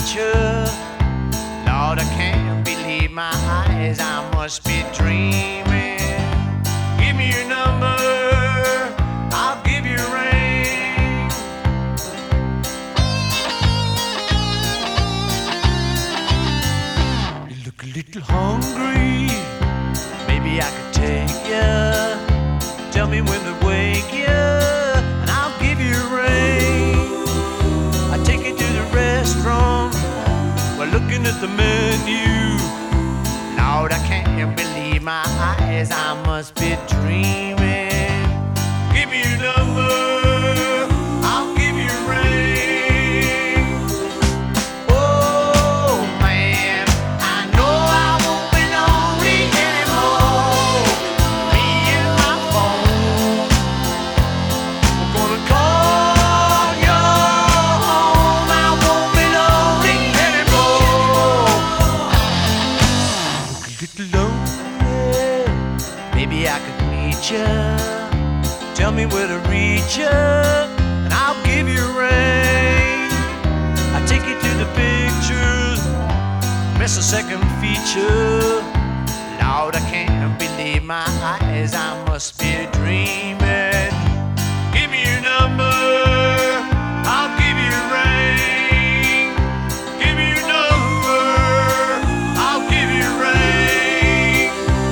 feature. Lord, I can't believe my eyes, I must be dreaming. Give me your number, I'll give you a ring. You look a little hungry, maybe I could take you. Tell me when to wake you, and I'll give you a ring. I take you to the restaurant, we're looking at the menu. Lord, I can't believe my eyes, I must be dreaming. Give me your number, I'll give you a ring. Oh man, I know I won't be lonely anymore. Me and my phone, we're gonna call your home. I won't be lonely anymore. Look a little lonely, maybe I could meet you. Tell me where to reach you, and I'll give you a ring. I take you to the pictures, miss a second feature. Lord, I can't believe my eyes, I must be dreaming. Give me your number, I'll give you a ring. Give me your number, I'll give you a ring.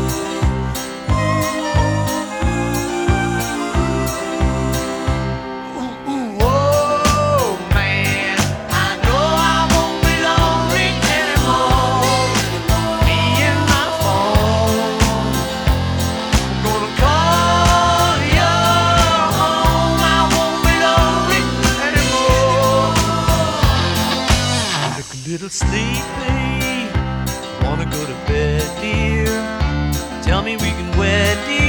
Ooh, ooh, oh man, I know I won't be lonely anymore. Me and my phone, gonna call your home. I won't be lonely anymore. Look a little sleepy, wanna go to bed, dear. Tell me we can wed, dear.